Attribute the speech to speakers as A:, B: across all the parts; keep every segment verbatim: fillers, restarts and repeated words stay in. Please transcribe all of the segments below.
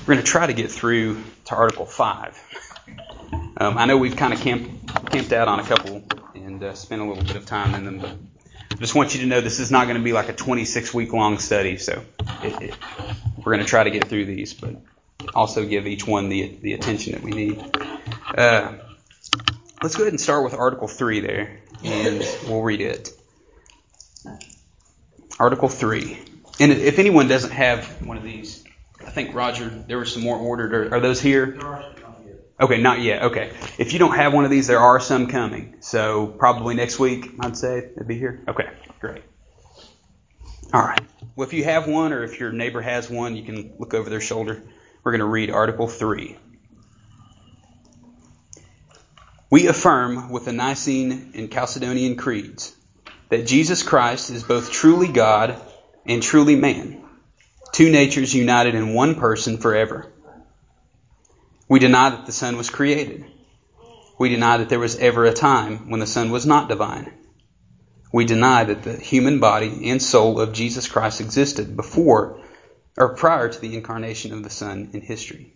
A: We're going to try to get through to Article five. Um, I know we've kind of camped, camped out on a couple and uh, spent a little bit of time in them, but I just want you to know this is not going to be like a twenty-six week long study, so it, it, we're going to try to get through these, but also give each one the, the attention that we need. Uh, let's go ahead and start with Article three there, and we'll read it. Article three. And if anyone doesn't have one of these, I think, Roger, there were some more ordered. Are, are those here?
B: There are some, not yet.
A: Okay, not yet. Okay. If you don't have one of these, there are some coming. So probably next week, I'd say they'd be here. Okay, great. All right. Well, if you have one or if your neighbor has one, you can look over their shoulder. We're going to read Article three. We affirm with the Nicene and Chalcedonian creeds that Jesus Christ is both truly God and truly man, two natures united in one person forever. We deny that the Son was created. We deny that there was ever a time when the Son was not divine. We deny that the human body and soul of Jesus Christ existed before or prior to the incarnation of the Son in history.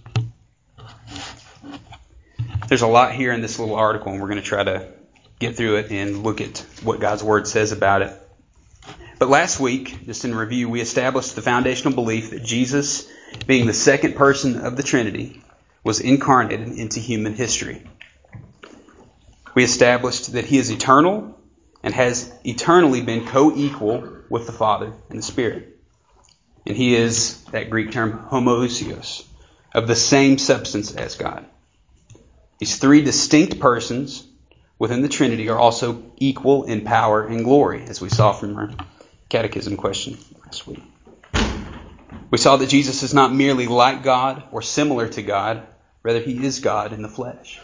A: There's a lot here in this little article, and we're going to try to get through it and look at what God's Word says about it. But last week, just in review, we established the foundational belief that Jesus, being the second person of the Trinity, was incarnated into human history. We established that He is eternal and has eternally been co-equal with the Father and the Spirit. And He is, that Greek term, homoousios, of the same substance as God. These three distinct persons within the Trinity are also equal in power and glory, as we saw from our catechism question last week. We saw that Jesus is not merely like God or similar to God, rather He is God in the flesh.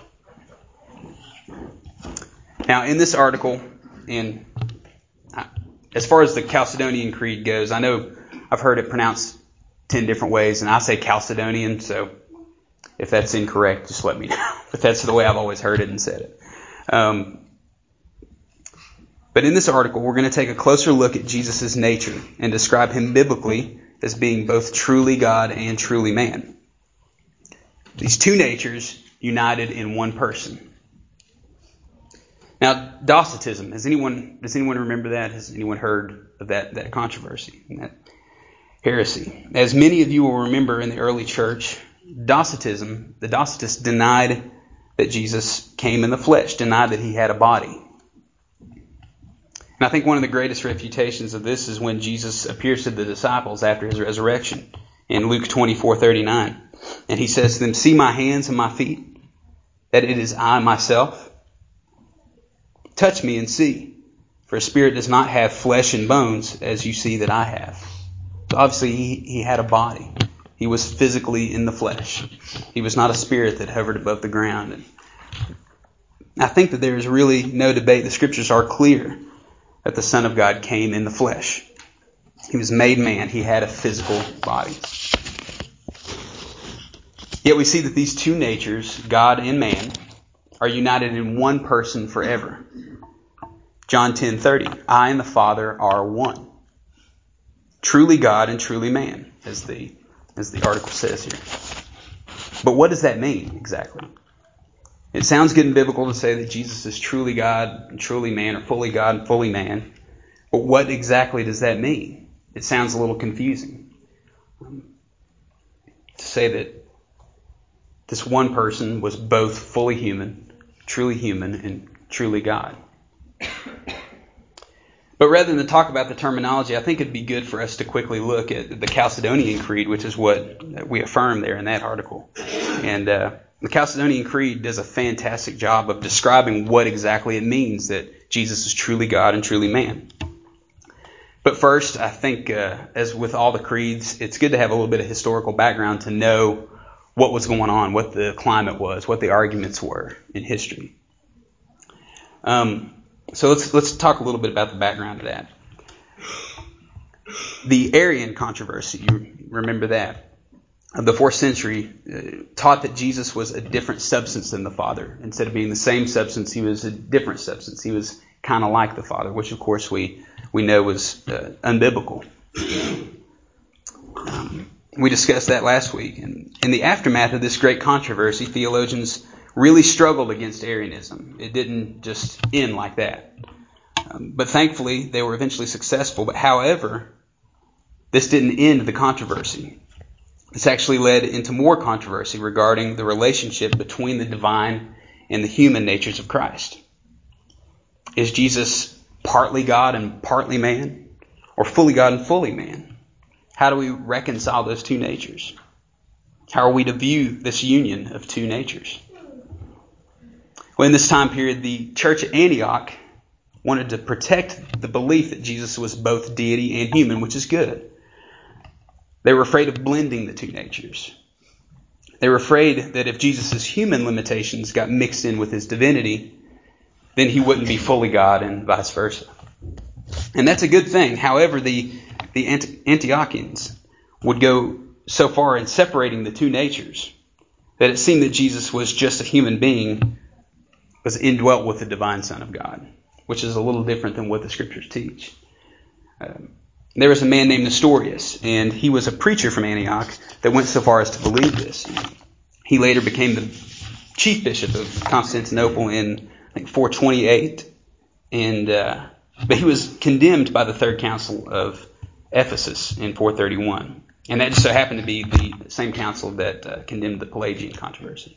A: Now, in this article, and as far as the Chalcedonian Creed goes, I know I've heard it pronounced ten different ways, and I say Chalcedonian, so if that's incorrect, just let me know. But that's the way I've always heard it and said it. Um, But in this article, we're going to take a closer look at Jesus' nature and describe Him biblically as being both truly God and truly man. These two natures united in one person. Now, Docetism, has anyone, does anyone remember that? Has anyone heard of that, that controversy and that heresy? As many of you will remember in the early church, Docetism, the Docetists denied that Jesus came in the flesh, denied that He had a body. And I think one of the greatest refutations of this is when Jesus appears to the disciples after His resurrection in Luke twenty-four thirty-nine. And He says to them, "See my hands and my feet, that it is I myself. Touch me and see, for a spirit does not have flesh and bones as you see that I have." So obviously he, he had a body. He was physically in the flesh. He was not a spirit that hovered above the ground. And I think that there is really no debate. The Scriptures are clear that the Son of God came in the flesh. He was made man. He had a physical body. Yet we see that these two natures, God and man, are united in one person forever. John ten thirty, I and the Father are one. Truly God and truly man, as the, as the article says here. But what does that mean exactly? It sounds good and biblical to say that Jesus is truly God and truly man, or fully God and fully man. But what exactly does that mean? It sounds a little confusing. Um, to say that this one person was both fully human, truly human, and truly God. But rather than talk about the terminology, I think it'd be good for us to quickly look at the Chalcedonian Creed, which is what we affirm there in that article. And uh, the Chalcedonian Creed does a fantastic job of describing what exactly it means that Jesus is truly God and truly man. But first, I think, uh, as with all the creeds, it's good to have a little bit of historical background to know what was going on, what the climate was, what the arguments were in history. Um, so let's let's talk a little bit about the background of that. The Arian controversy, you remember that, of the fourth century, uh, taught that Jesus was a different substance than the Father. Instead of being the same substance, He was a different substance. He was kind of like the Father, which of course we, we know was uh, unbiblical. Um, We discussed that last week. And in the aftermath of this great controversy, theologians really struggled against Arianism. It didn't just end like that. Um, but thankfully, they were eventually successful. But however, this didn't end the controversy. This actually led into more controversy regarding the relationship between the divine and the human natures of Christ. Is Jesus partly God and partly man? Or fully God and fully man? How do we reconcile those two natures? How are we to view this union of two natures? Well, in this time period, the church at Antioch wanted to protect the belief that Jesus was both deity and human, which is good. They were afraid of blending the two natures. They were afraid that if Jesus' human limitations got mixed in with his divinity, then he wouldn't be fully God and vice versa. And that's a good thing. However, the, the Antiochians would go so far in separating the two natures that it seemed that Jesus was just a human being, was indwelt with the divine Son of God, which is a little different than what the Scriptures teach. Um, There was a man named Nestorius, and he was a preacher from Antioch that went so far as to believe this. He later became the chief bishop of Constantinople in, I think, four twenty-eight, and uh, but he was condemned by the Third Council of Ephesus in four thirty-one, and that just so happened to be the same council that uh, condemned the Pelagian controversy.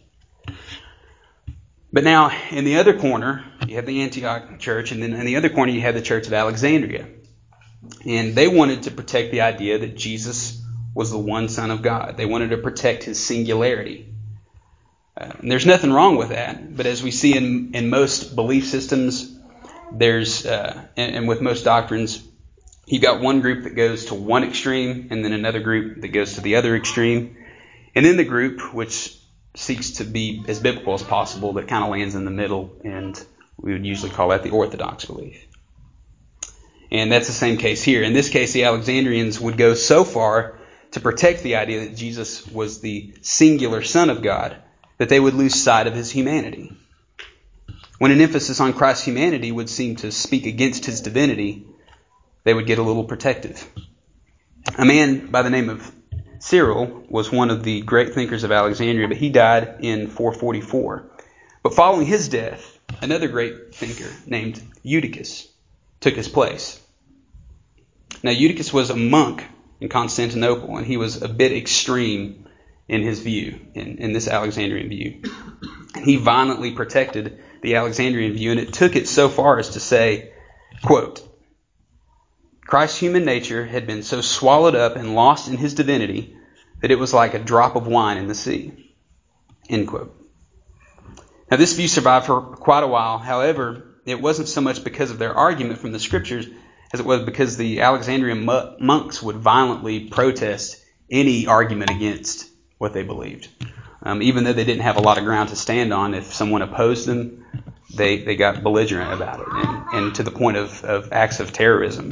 A: But now, in the other corner, you have the Antioch church, and then in the other corner you have the Church of Alexandria. And they wanted to protect the idea that Jesus was the one Son of God. They wanted to protect his singularity. Uh, and there's nothing wrong with that. But as we see in, in most belief systems, there's uh, and, and with most doctrines, you've got one group that goes to one extreme and then another group that goes to the other extreme. And then the group which seeks to be as biblical as possible that kind of lands in the middle, and we would usually call that the orthodox belief. And that's the same case here. In this case, the Alexandrians would go so far to protect the idea that Jesus was the singular Son of God that they would lose sight of his humanity. When an emphasis on Christ's humanity would seem to speak against his divinity, they would get a little protective. A man by the name of Cyril was one of the great thinkers of Alexandria, but he died in four forty-four. But following his death, another great thinker named Eutychus took his place. Now, Eutychus was a monk in Constantinople, and he was a bit extreme in his view, in, in this Alexandrian view. He violently protected the Alexandrian view, and it took it so far as to say, quote, Christ's human nature had been so swallowed up and lost in his divinity that it was like a drop of wine in the sea, end quote. Now, this view survived for quite a while. However, it wasn't so much because of their argument from the Scriptures as it was because the Alexandrian monks would violently protest any argument against what they believed. Um, even though they didn't have a lot of ground to stand on, if someone opposed them, they, they got belligerent about it, and, and to the point of, of acts of terrorism.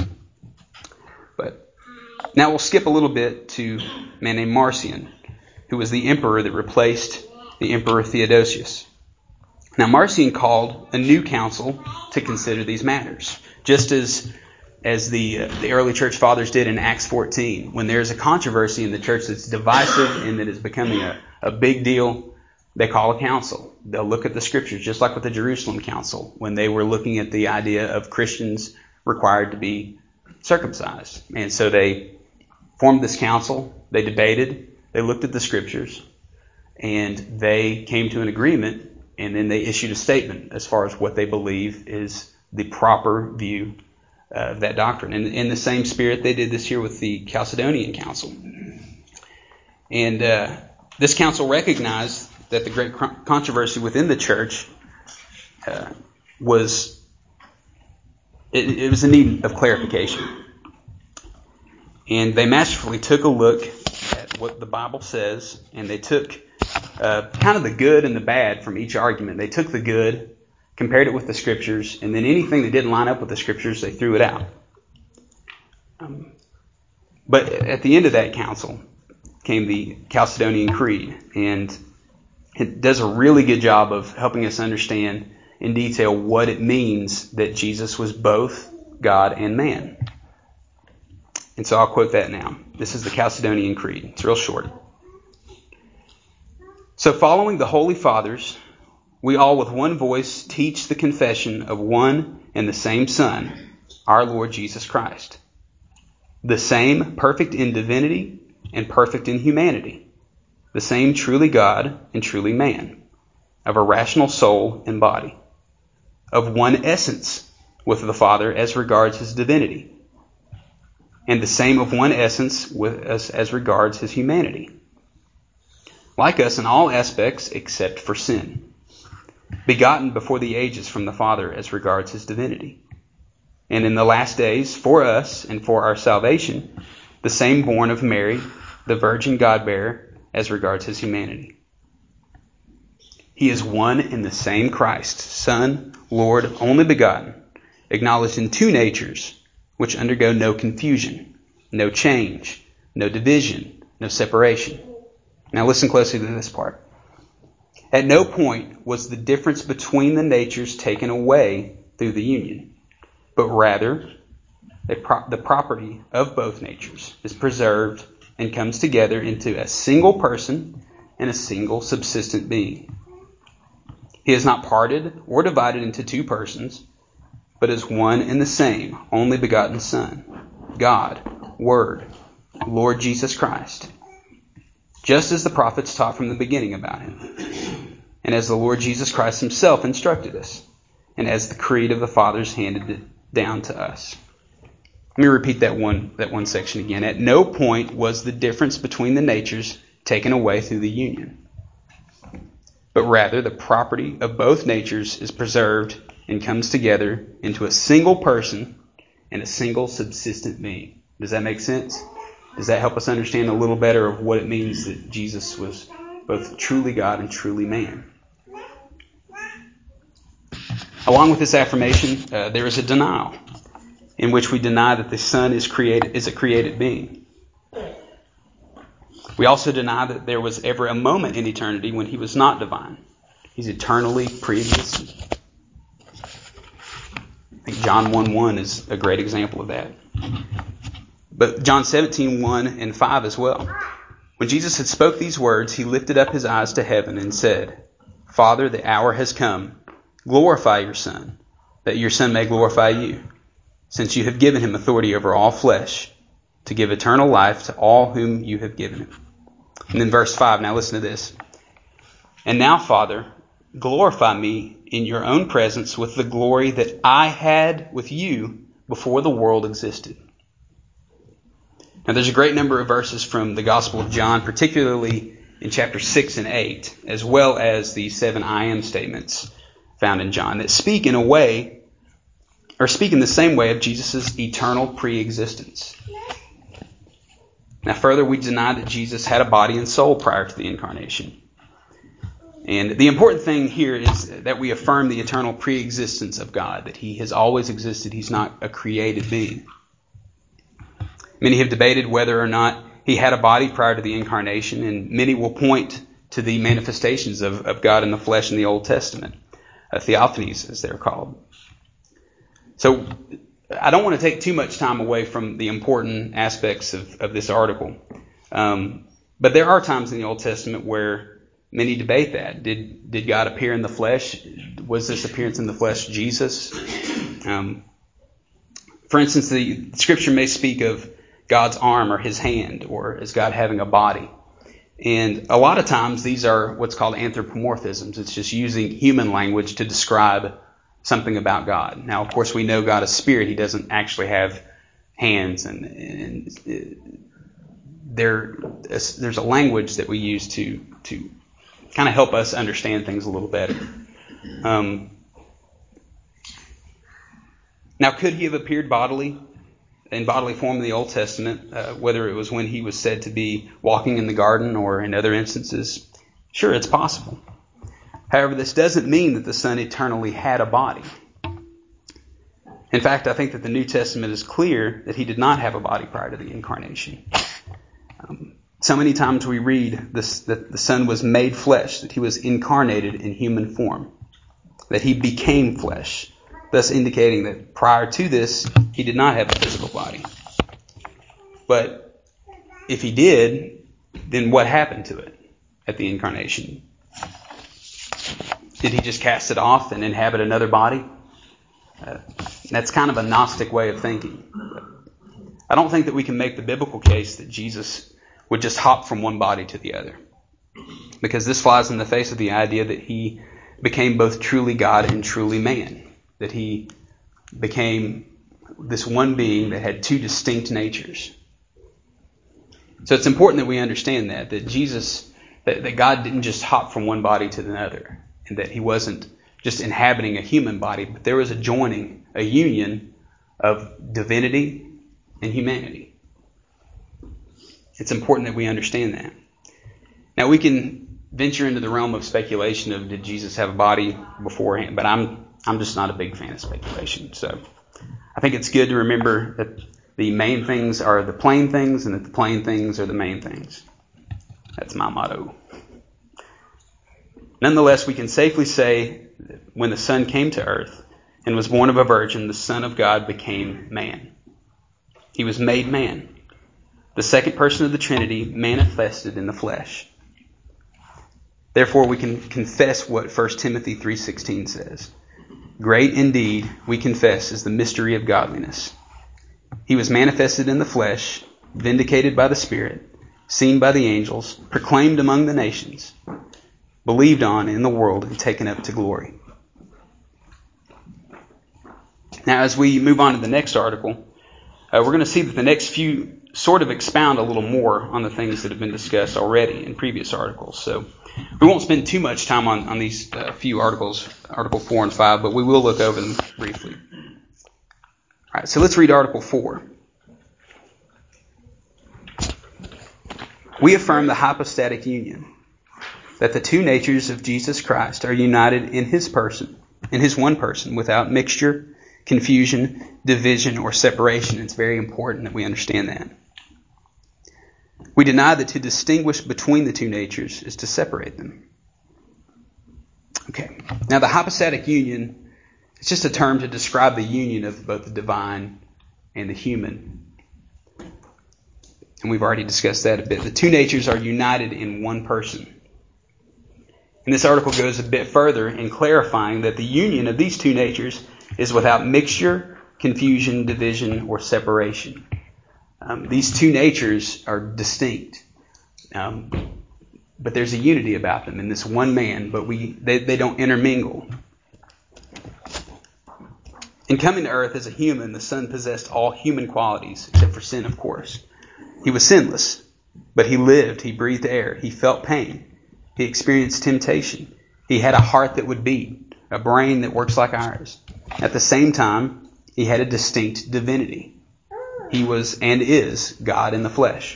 A: But now we'll skip a little bit to a man named Marcion, who was the emperor that replaced the Emperor Theodosius. Now, Marcion called a new council to consider these matters, just as as the uh, the early church fathers did in Acts fourteen. When there's a controversy in the church that's divisive and that is becoming a, a big deal, they call a council. They'll look at the Scriptures, just like with the Jerusalem Council, when they were looking at the idea of Christians required to be circumcised. And so they formed this council, they debated, they looked at the Scriptures, and they came to an agreement. And then they issued a statement as far as what they believe is the proper view of that doctrine. And in the same spirit, they did this year with the Chalcedonian Council. And uh, this council recognized that the great controversy within the church uh, was it, it was in need of clarification. And they masterfully took a look at what the Bible says, and they took Uh, kind of the good and the bad from each argument. They took the good, compared it with the Scriptures, and then anything that didn't line up with the Scriptures, they threw it out. Um, but at the end of that council came the Chalcedonian Creed, and it does a really good job of helping us understand in detail what it means that Jesus was both God and man. And so I'll quote that now. This is the Chalcedonian Creed. It's real short. So following the Holy Fathers, we all with one voice teach the confession of one and the same Son, our Lord Jesus Christ. The same perfect in divinity and perfect in humanity. The same truly God and truly man. Of a rational soul and body. Of one essence with the Father as regards his divinity. And the same of one essence with us as regards his humanity. Like us in all aspects except for sin. Begotten before the ages from the Father as regards his divinity. And in the last days, for us and for our salvation, the same born of Mary, the Virgin God-bearer, as regards his humanity. He is one and the same Christ, Son, Lord, only begotten, acknowledged in two natures, which undergo no confusion, no change, no division, no separation. Now listen closely to this part. At no point was the difference between the natures taken away through the union, but rather the, pro- the property of both natures is preserved and comes together into a single person and a single subsistent being. He is not parted or divided into two persons, but is one and the same, only begotten Son, God, Word, Lord Jesus Christ, just as the prophets taught from the beginning about him, and as the Lord Jesus Christ himself instructed us, and as the creed of the fathers handed it down to us. Let me repeat that one, that one section again. At no point was the difference between the natures taken away through the union, but rather the property of both natures is preserved and comes together into a single person and a single subsistent being. Does that make sense? Does that help us understand a little better of what it means that Jesus was both truly God and truly man? Along with this affirmation, uh, there is a denial in which we deny that the Son is created is a created being. We also deny that there was ever a moment in eternity when he was not divine. He's eternally pre-existent. I think John one one is a great example of that. But John seventeen one and five as well. When Jesus had spoke these words, he lifted up his eyes to heaven and said, Father, the hour has come. Glorify your Son, that your Son may glorify you, since you have given him authority over all flesh, to give eternal life to all whom you have given him. And then verse five, now listen to this. And now, Father, glorify me in your own presence with the glory that I had with you before the world existed. Now there's a great number of verses from the Gospel of John, particularly in chapter six and eight, as well as the seven I am statements found in John, that speak in a way, or speak in the same way of Jesus' eternal pre-existence. Now further, we deny that Jesus had a body and soul prior to the incarnation. And the important thing here is that we affirm the eternal pre-existence of God, that he has always existed. He's not a created being. Many have debated whether or not he had a body prior to the incarnation, and many will point to the manifestations of, of God in the flesh in the Old Testament, uh, theophanies as they're called. So I don't want to take too much time away from the important aspects of, of this article. Um, but there are times in the Old Testament where many debate that. Did did God appear in the flesh? Was this appearance in the flesh Jesus? Um, for instance, the Scripture may speak of God's arm or his hand, or as God having a body. And a lot of times these are what's called anthropomorphisms. It's just using human language to describe something about God. Now, of course, we know God is spirit. He doesn't actually have hands, and, and there there's a language that we use to to kind of help us understand things a little better. Um, now, could he have appeared bodily, in bodily form in the Old Testament, uh, whether it was when he was said to be walking in the garden or in other instances? Sure, it's possible. However, this doesn't mean that the Son eternally had a body. In fact, I think that the New Testament is clear that he did not have a body prior to the incarnation. Um, so many times we read this, that the Son was made flesh, that he was incarnated in human form, that he became flesh, thus indicating that prior to this, he did not have a physical body. But if he did, then what happened to it at the incarnation? Did he just cast it off and inhabit another body? Uh, that's kind of a Gnostic way of thinking. I don't think that we can make the biblical case that Jesus would just hop from one body to the other, because this flies in the face of the idea that he became both truly God and truly man, that he became this one being that had two distinct natures. So it's important that we understand that, that Jesus, that, that God didn't just hop from one body to another, and that he wasn't just inhabiting a human body, but there was a joining, a union of divinity and humanity. It's important that we understand that. Now we can venture into the realm of speculation of did Jesus have a body beforehand, but I'm I'm just not a big fan of speculation. So I think it's good to remember that the main things are the plain things, and that the plain things are the main things. That's my motto. Nonetheless, we can safely say that when the Son came to earth and was born of a virgin, the Son of God became man. He was made man. The second person of the Trinity manifested in the flesh. Therefore, we can confess what First Timothy three sixteen says. Great indeed, we confess, is the mystery of godliness. He was manifested in the flesh, vindicated by the Spirit, seen by the angels, proclaimed among the nations, believed on in the world, and taken up to glory. Now, as we move on to the next article, uh, we're going to see that the next few sort of expound a little more on the things that have been discussed already in previous articles. So we won't spend too much time on, on these uh, few articles, Article four and five, but we will look over them briefly. All right, so let's read Article four. We affirm the hypostatic union, that the two natures of Jesus Christ are united in his person, in his one person, without mixture, confusion, division, or separation. It's very important that we understand that. We deny that to distinguish between the two natures is to separate them. Okay, now the hypostatic union, it's just a term to describe the union of both the divine and the human. And we've already discussed that a bit. The two natures are united in one person. And this article goes a bit further in clarifying that the union of these two natures is without mixture, confusion, division, or separation. Um, these two natures are distinct, um, but there's a unity about them in this one man, but we they, they don't intermingle. In coming to earth as a human, the Son possessed all human qualities, except for sin, of course. He was sinless, but he lived, he breathed air, he felt pain. He experienced temptation. He had a heart that would beat, a brain that works like ours. At the same time, he had a distinct divinity. He was and is God in the flesh.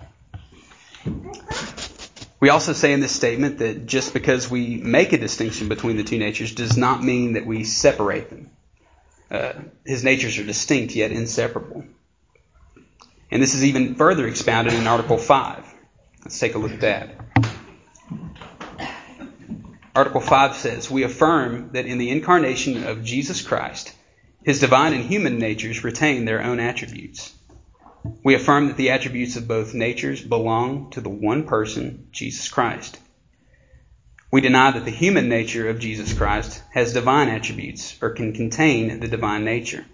A: We also say in this statement that just because we make a distinction between the two natures does not mean that we separate them. Uh, his natures are distinct yet inseparable. And this is even further expounded in Article five. Let's take a look at that. Article five says, we affirm that in the incarnation of Jesus Christ, his divine and human natures retain their own attributes. We affirm that the attributes of both natures belong to the one person, Jesus Christ. We deny that the human nature of Jesus Christ has divine attributes or can contain the divine nature.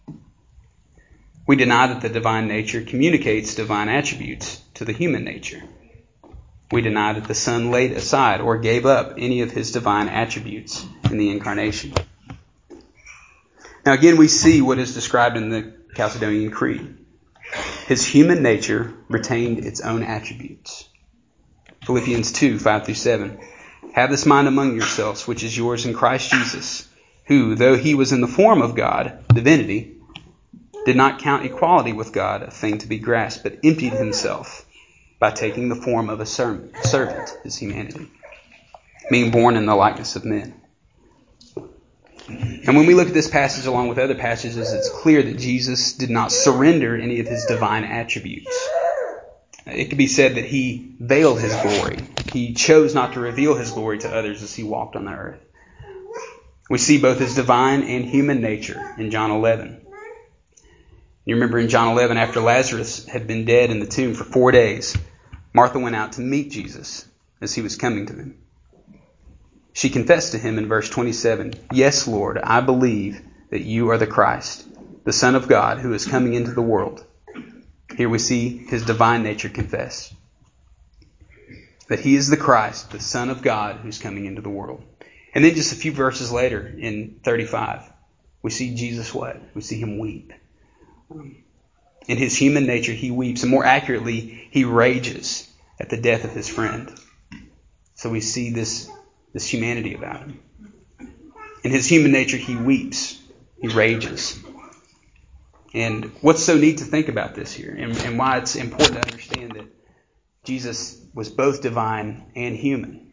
A: We deny that the divine nature communicates divine attributes to the human nature. We deny that the Son laid aside or gave up any of his divine attributes in the incarnation. Now again, we see what is described in the Chalcedonian Creed. His human nature retained its own attributes. Philippians two, five through seven. Have this mind among yourselves, which is yours in Christ Jesus, who, though he was in the form of God, divinity, did not count equality with God a thing to be grasped, but emptied himself by taking the form of a servant, his humanity, being born in the likeness of men. And when we look at this passage along with other passages, it's clear that Jesus did not surrender any of his divine attributes. It could be said that he veiled his glory. He chose not to reveal his glory to others as he walked on the earth. We see both his divine and human nature in John eleven. You remember in John eleven, after Lazarus had been dead in the tomb for four days, Martha went out to meet Jesus as he was coming to them. She confessed to him in verse twenty-seven, "Yes, Lord, I believe that you are the Christ, the Son of God, who is coming into the world." Here we see his divine nature confessed. That he is the Christ, the Son of God, who's coming into the world. And then just a few verses later, in thirty-five, we see Jesus what? We see him weep. In his human nature, he weeps. And more accurately, he rages at the death of his friend. So we see this, this humanity about him. In his human nature, he weeps. He rages. And what's so neat to think about this here, and, and why it's important to understand that Jesus was both divine and human,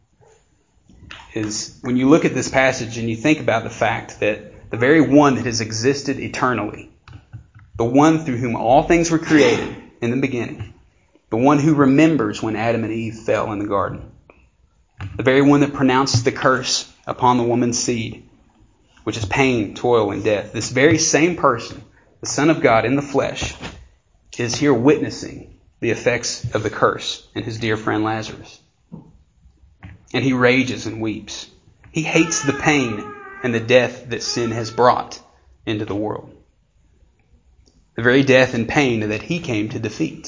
A: is when you look at this passage and you think about the fact that the very one that has existed eternally, the one through whom all things were created in the beginning, the one who remembers when Adam and Eve fell in the garden, the very one that pronounced the curse upon the woman's seed, which is pain, toil, and death, this very same person, the Son of God in the flesh, is here witnessing the effects of the curse in his dear friend Lazarus. And he rages and weeps. He hates the pain and the death that sin has brought into the world. The very death and pain that he came to defeat.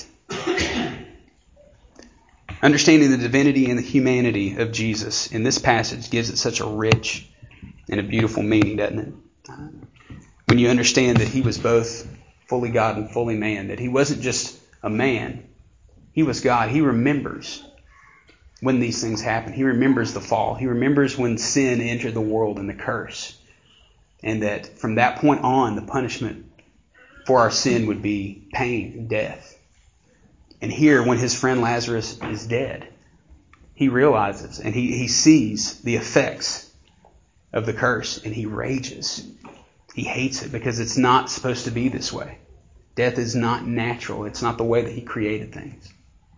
A: Understanding the divinity and the humanity of Jesus in this passage gives it such a rich and a beautiful meaning, doesn't it? When you understand that he was both fully God and fully man, that he wasn't just a man, he was God. He remembers when these things happen. He remembers the fall. He remembers when sin entered the world and the curse. And that from that point on, the punishment for our sin would be pain and death. And here, when his friend Lazarus is dead, he realizes and he, he sees the effects of the curse, and he rages. He hates it because it's not supposed to be this way. Death is not natural. It's not the way that he created things.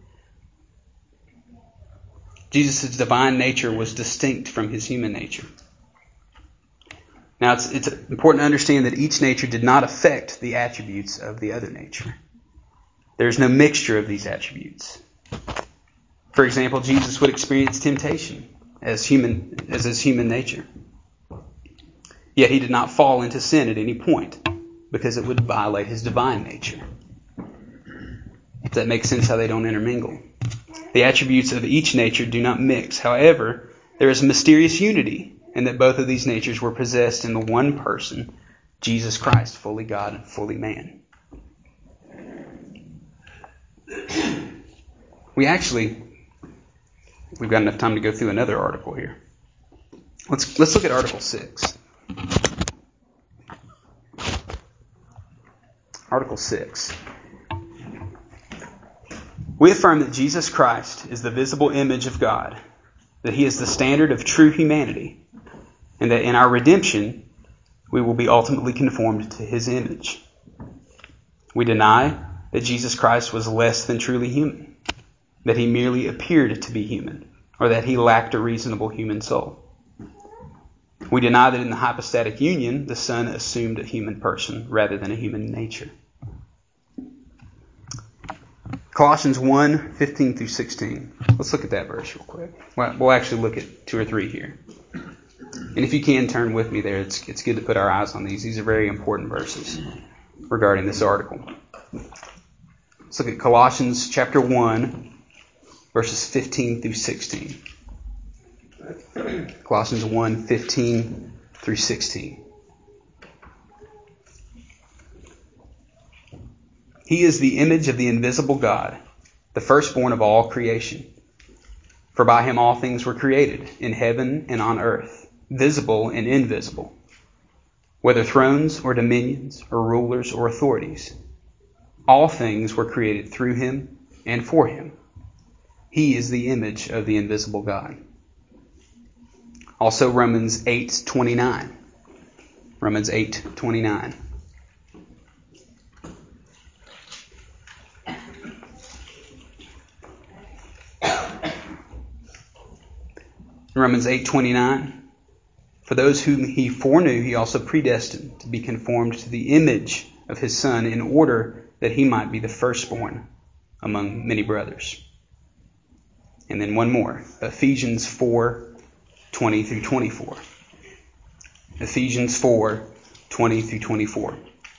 A: Jesus' divine nature was distinct from his human nature. Now, it's, it's important to understand that each nature did not affect the attributes of the other nature. There's no mixture of these attributes. For example, Jesus would experience temptation as human, as his human nature. Yet he did not fall into sin at any point because it would violate his divine nature. Does that make sense how they don't intermingle? The attributes of each nature do not mix. However, there is a mysterious unity in that both of these natures were possessed in the one person, Jesus Christ, fully God and fully man. We actually, we've got enough time to go through another article here. Let's let's look at Article six. Article six. We affirm that Jesus Christ is the visible image of God, that he is the standard of true humanity, and that in our redemption we will be ultimately conformed to his image. We deny that Jesus Christ was less than truly human, that he merely appeared to be human, or that he lacked a reasonable human soul. We deny that in the hypostatic union the Son assumed a human person rather than a human nature. Colossians one, fifteen through sixteen. Let's look at that verse real quick. We'll actually look at two or three here. And if you can, turn with me there. It's, it's good to put our eyes on these. These are very important verses regarding this article. Let's look at Colossians chapter one, verses fifteen through sixteen. Colossians one, fifteen through sixteen. He is the image of the invisible God, the firstborn of all creation. For by him all things were created, in heaven and on earth, visible and invisible, whether thrones or dominions or rulers or authorities. All things were created through him and for him. He is the image of the invisible God. Also Romans eight twenty-nine. Romans eight twenty-nine. Romans eight twenty-nine. For those whom he foreknew, he also predestined to be conformed to the image of his Son in order that he might be the firstborn among many brothers. And then one more, Ephesians four, twenty through twenty-four. Ephesians four, twenty through twenty-four.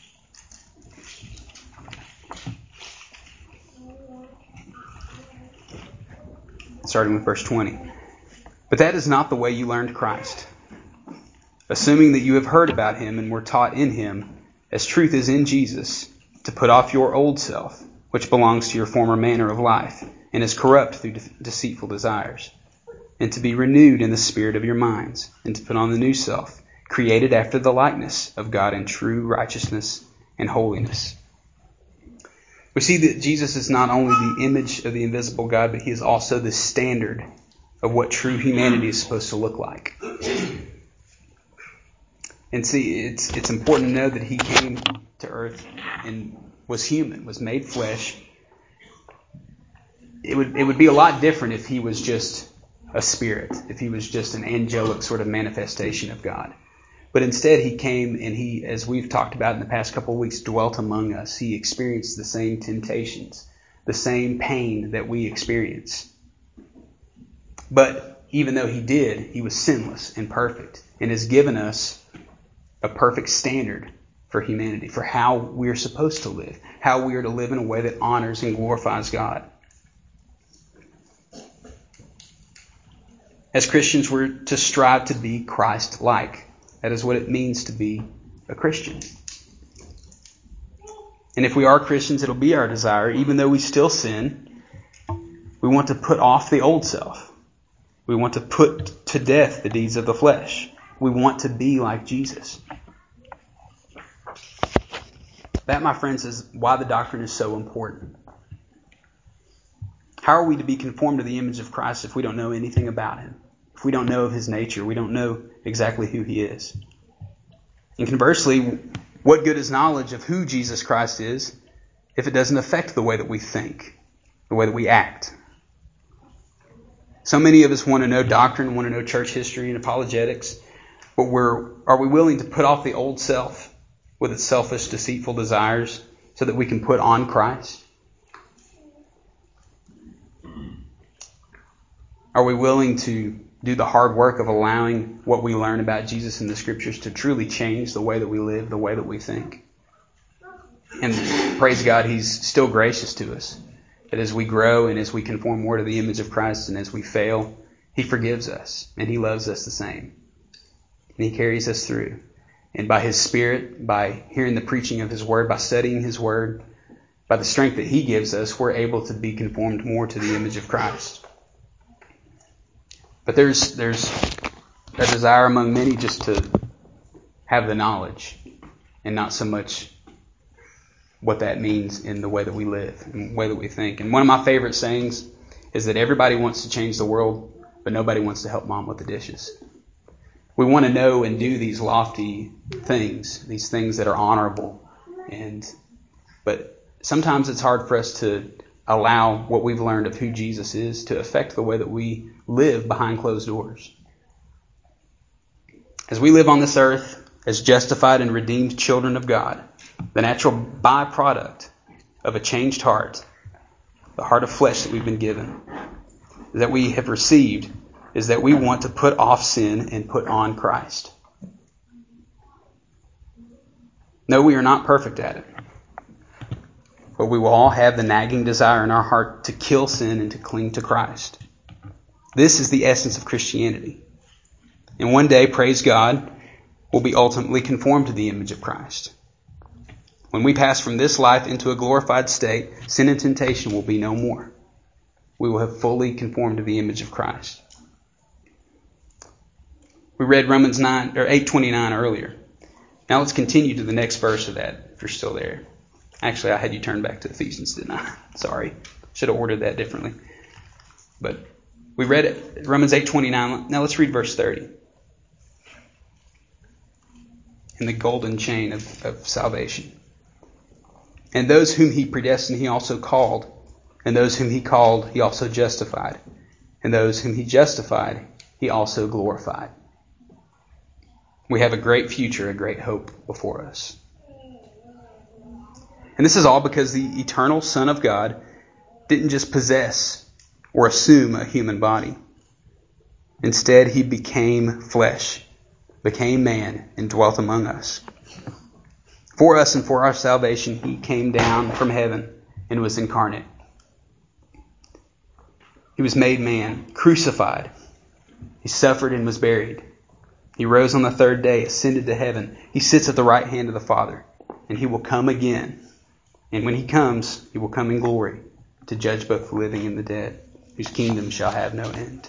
A: Starting with verse twenty. But that is not the way you learned Christ, assuming that you have heard about him and were taught in him, as truth is in Jesus, to put off your old self, which belongs to your former manner of life, and is corrupt through de- deceitful desires, and to be renewed in the spirit of your minds, and to put on the new self, created after the likeness of God in true righteousness and holiness. We see that Jesus is not only the image of the invisible God, but he is also the standard of what true humanity is supposed to look like. And see, it's it's important to know that he came to earth and was human, was made flesh. It would it would be a lot different if he was just a spirit, if he was just an angelic sort of manifestation of God. But instead he came and he, as we've talked about in the past couple of weeks, dwelt among us. He experienced the same temptations, the same pain that we experience. But even though he did, he was sinless and perfect and has given us a perfect standard for humanity, for how we're supposed to live, how we are to live in a way that honors and glorifies God. As Christians, we're to strive to be Christ-like. That is what it means to be a Christian. And if we are Christians, it'll be our desire, even though we still sin, we want to put off the old self. We want to put to death the deeds of the flesh. We want to be like Jesus. That, my friends, is why the doctrine is so important. How are we to be conformed to the image of Christ if we don't know anything about him? If we don't know of his nature, we don't know exactly who he is. And conversely, what good is knowledge of who Jesus Christ is if it doesn't affect the way that we think, the way that we act? So many of us want to know doctrine, want to know church history and apologetics, but we're are we willing to put off the old self with its selfish, deceitful desires so that we can put on Christ? Are we willing to do the hard work of allowing what we learn about Jesus in the Scriptures to truly change the way that we live, the way that we think? And praise God, he's still gracious to us. That as we grow and as we conform more to the image of Christ and as we fail, he forgives us and he loves us the same. And he carries us through. And by his Spirit, by hearing the preaching of his Word, by studying his Word, by the strength that he gives us, we're able to be conformed more to the image of Christ. But there's there's a desire among many just to have the knowledge and not so much what that means in the way that we live and the way that we think. And one of my favorite sayings is that everybody wants to change the world, but nobody wants to help mom with the dishes. We want to know and do these lofty things, these things that are honorable, and but sometimes it's hard for us to allow what we've learned of who Jesus is to affect the way that we live behind closed doors. As we live on this earth as justified and redeemed children of God, the natural byproduct of a changed heart, the heart of flesh that we've been given, that we have received, is that we want to put off sin and put on Christ. No, we are not perfect at it. But we will all have the nagging desire in our heart to kill sin and to cling to Christ. This is the essence of Christianity. And one day, praise God, we'll be ultimately conformed to the image of Christ. When we pass from this life into a glorified state, sin and temptation will be no more. We will have fully conformed to the image of Christ. We read Romans nine or eight twenty-nine earlier. Now let's continue to the next verse of that, if you're still there. Actually, I had you turn back to Ephesians, didn't I? Sorry. Should have ordered that differently. But we read it, Romans eight twenty-nine. Now let's read verse thirty. In the golden chain of, of salvation. And those whom he predestined, he also called. And those whom he called, he also justified. And those whom he justified, he also glorified. We have a great future, a great hope before us. And this is all because the eternal Son of God didn't just possess or assume a human body. Instead, he became flesh, became man, and dwelt among us. For us and for our salvation, he came down from heaven and was incarnate. He was made man, crucified. He suffered and was buried. He rose on the third day, ascended to heaven. He sits at the right hand of the Father, and he will come again. And when he comes, he will come in glory to judge both the living and the dead, whose kingdom shall have no end.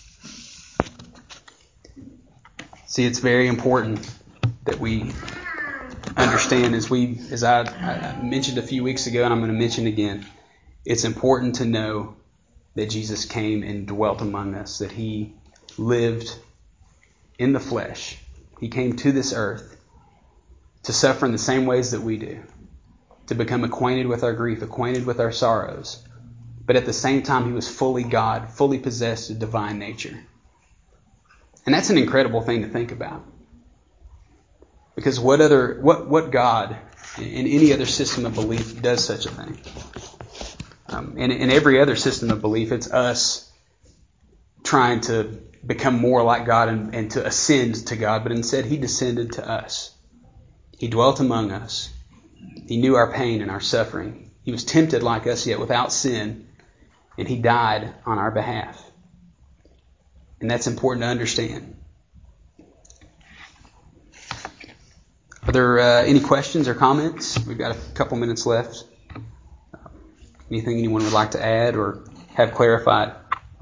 A: See, it's very important that we understand, as we, as I, I mentioned a few weeks ago, and I'm going to mention again, it's important to know that Jesus came and dwelt among us, that he lived in the flesh. He came to this earth to suffer in the same ways that we do, to become acquainted with our grief, acquainted with our sorrows. But at the same time, he was fully God, fully possessed a divine nature. And that's an incredible thing to think about. Because what other, what, what God in any other system of belief does such a thing? Um, in, in every other system of belief, it's us trying to become more like God and, and to ascend to God. But instead, he descended to us. He dwelt among us. He knew our pain and our suffering. He was tempted like us, yet without sin. And he died on our behalf. And that's important to understand. Are there uh, any questions or comments? We've got a couple minutes left. Anything anyone would like to add or have clarified?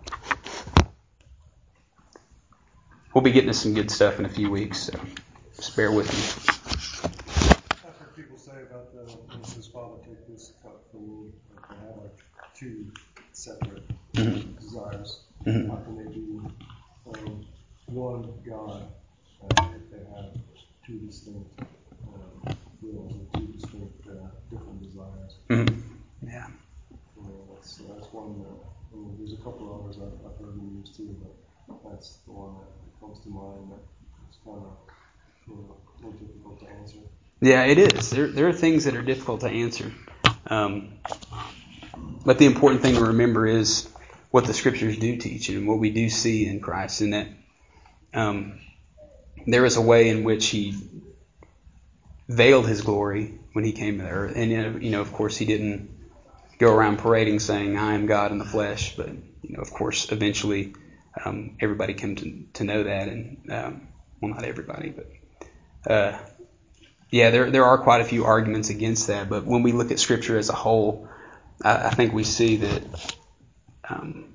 A: We'll be getting to some good stuff in a few weeks, so just bear with me.
B: I've heard people say about the, does his Father take this cup from me? Like they have like two separate mm-hmm. desires. Mm-hmm. How can they be um, one God uh, if they have two distinct uh, wills or two distinct uh, different desires?
A: Mm-hmm. Yeah.
B: You know, that's, that's one that, I mean, there's a couple of others I've, I've heard them use too, but that's the one that comes to mind that it's kind of, you know, more difficult to answer.
A: Yeah, it is. There, there are things that are difficult to answer. Um, but the important thing to remember is what the Scriptures do teach and what we do see in Christ, and that um, there is a way in which he veiled his glory when he came to the earth. And, you know, of course, he didn't go around parading saying, I am God in the flesh. But, you know, of course, eventually um, everybody came to, to know that. And, um, well, not everybody, but, uh, yeah, there there are quite a few arguments against that. But when we look at Scripture as a whole, I, I think we see that, um,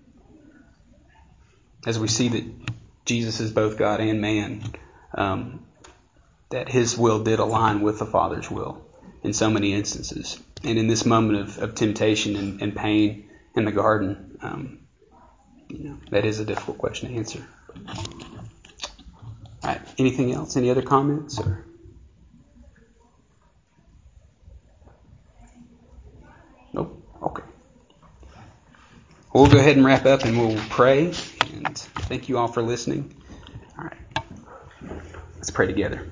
A: as we see that Jesus is both God and man, um, that his will did align with the Father's will in so many instances. And in this moment of, of temptation and, and pain in the garden, um, you know, that is a difficult question to answer. All right. Anything else? Any other comments? Or? Nope. Okay. We'll go ahead and wrap up and we'll pray. And thank you all for listening. All right. Let's pray together.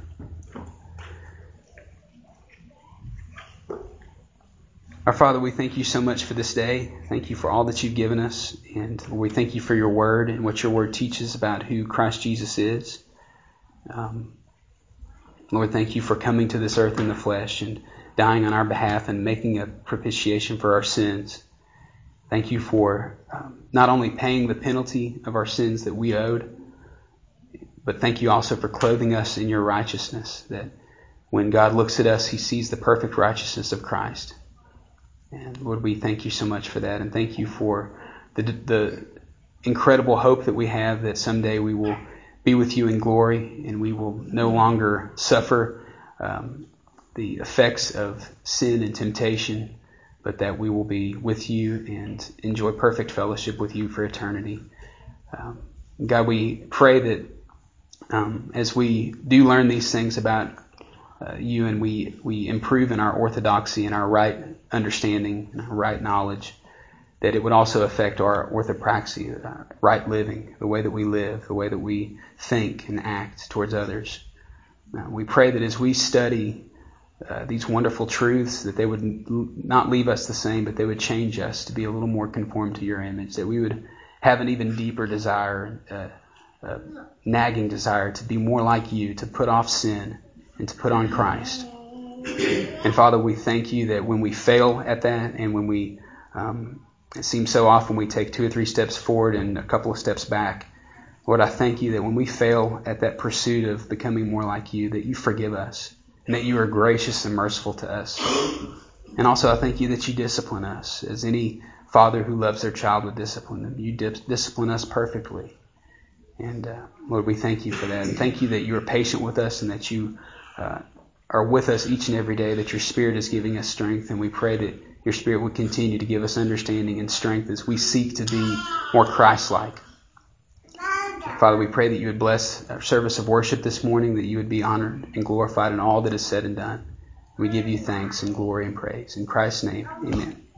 A: Our Father, we thank you so much for this day. Thank you for all that you've given us. And we thank you for your word and what your word teaches about who Christ Jesus is. Um, Lord, thank you for coming to this earth in the flesh and dying on our behalf and making a propitiation for our sins. Thank you for um, not only paying the penalty of our sins that we owed, but thank you also for clothing us in your righteousness, that when God looks at us, he sees the perfect righteousness of Christ. And Lord, we thank you so much for that. And thank you for the, the incredible hope that we have that someday we will be with you in glory and we will no longer suffer um, the effects of sin and temptation, but that we will be with you and enjoy perfect fellowship with you for eternity. Um, God, we pray that um, as we do learn these things about Uh, you and we, we improve in our orthodoxy and our right understanding and our right knowledge, that it would also affect our orthopraxy, uh, right living, the way that we live, the way that we think and act towards others. Uh, we pray that as we study uh, these wonderful truths, that they would not leave us the same, but they would change us to be a little more conformed to your image, that we would have an even deeper desire, uh, uh, nagging desire to be more like you, to put off sin and to put on Christ. And Father, we thank you that when we fail at that, and when we, um, it seems so often we take two or three steps forward and a couple of steps back. Lord, I thank you that when we fail at that pursuit of becoming more like you, that you forgive us and that you are gracious and merciful to us. And also I thank you that you discipline us as any father who loves their child would discipline them. You dis- discipline us perfectly. And uh, Lord, we thank you for that. And thank you that you are patient with us and that you uh, are with us each and every day, that your Spirit is giving us strength. And we pray that your Spirit would continue to give us understanding and strength as we seek to be more Christ-like. Father, we pray that you would bless our service of worship this morning, that you would be honored and glorified in all that is said and done. We give you thanks and glory and praise. In Christ's name, amen.